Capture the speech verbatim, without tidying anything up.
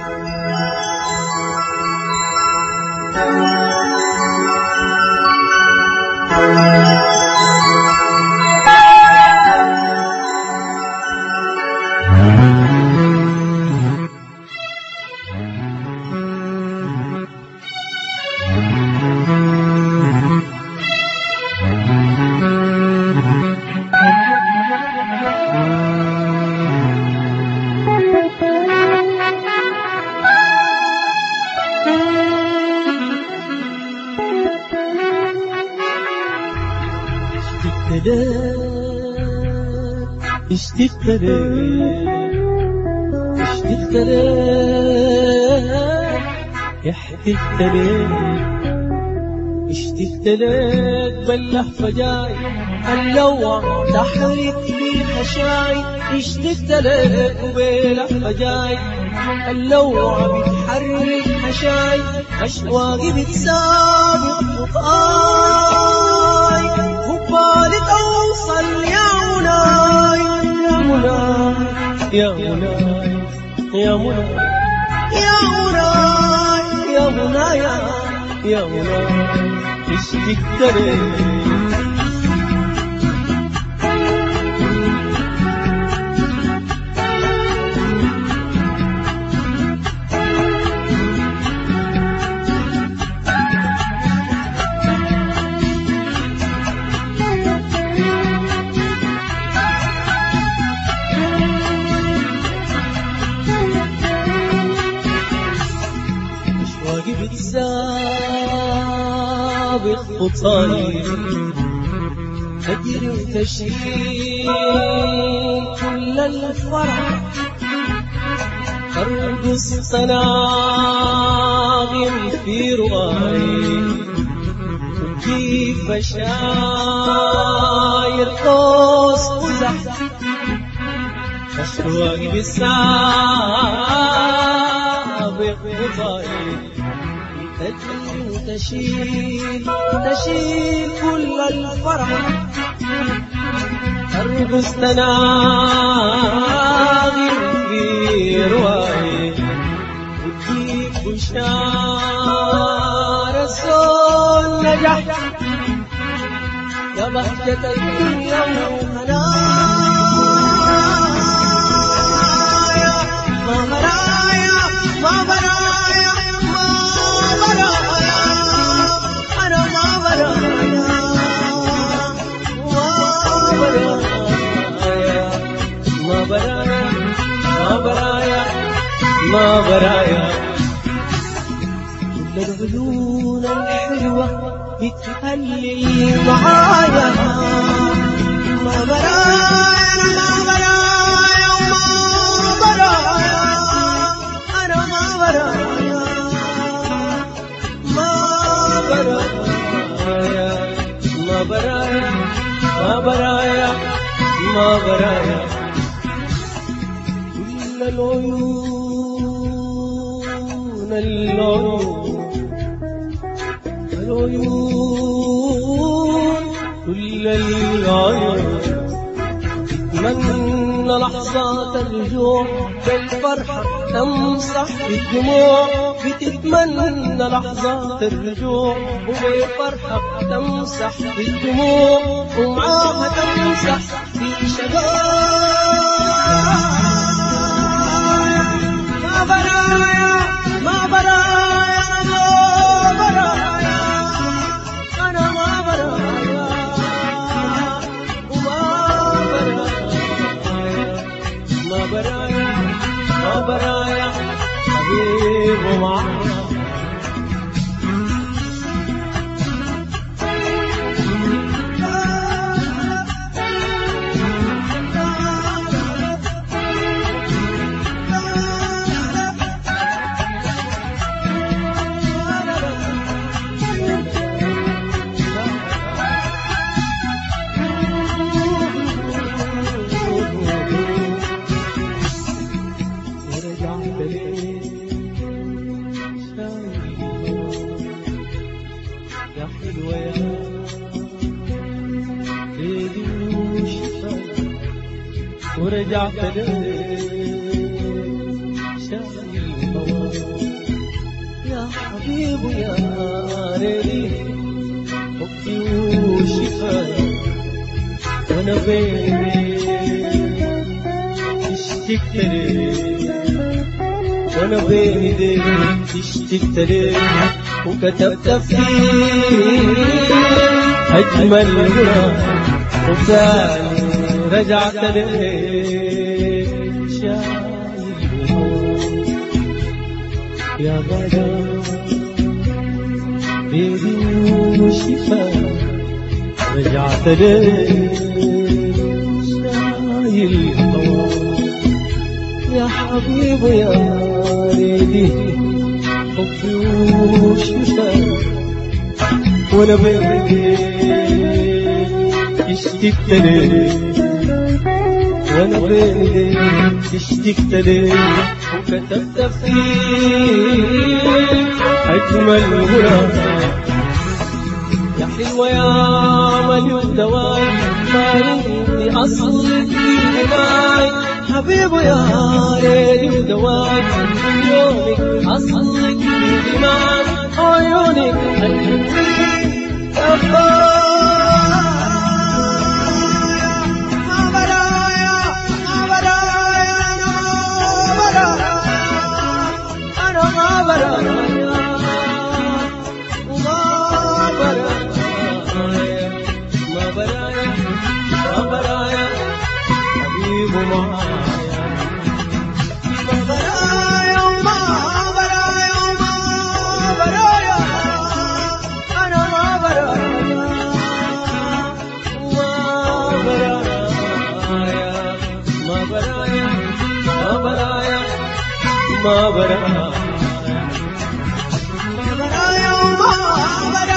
اشتقت لك اشتقت لك احتقت لك اشتقت لك باللهفة جاي اللوع تحرك لي خشاي اشتقت لك وباللهفة جاي اللوع بتحرك خشاي أشواقي بتسابق خطاي وبالي توصل يا مناي يا مناي يا مناي يا مناي يا مناي يا مناي اشتقت لك بتسابق خطاي تجري وتشيل كل الفرح ترقص صناغم في رؤاي كيف شاير قوس قزح أشواقي بتسابق خطاي تجري وتشيل تشيل كل الفرح ترقص تناغم في رواي وتجيب بشار الصون نجح يا بهجة الدنيا وهنايا ما برايا ما برايا أنا ما برايا ما برايا ما برايا ما برايا كل العيون الحلوة بتهلل معايا ما برايا ما برايا ما برايا أنا ما برايا ما برايا ما برايا ما برايا كل العيون العيون العيون كل العيون تتمنى لحظات الرجوع بالفرحة تمسح بالدموع بتتمنى لحظات الرجوع وبالفرحة تمسح بالدموع ومعاها تمسح في شباب ما برايا ما برايا ما برايا أنا ما برايا وما برايا ما برايا ما برايا حبيب ومعايا ورجعت لك شايل بين اشتقت لك وانا بين ايديك اشتقت لك وكتبت فيه اجمل غنى وثاني رجعت لك شايل يا غدا بيدي وشفا رجعت لك شايل هوا يا حبيب يا ريدي حبي وشفا وانا بيدي اشتقت لك وانا بيدي اشتقت لك وكتبت فيه اجمل غنى يا حلوة يا مليون دواي مالي أصلك دماي حبيب يا ريدي ودواي عيونك أصلك دماي عيونك الحلوين يا ما برايا ما برايا أنا ما برايا ما برايا ما برايا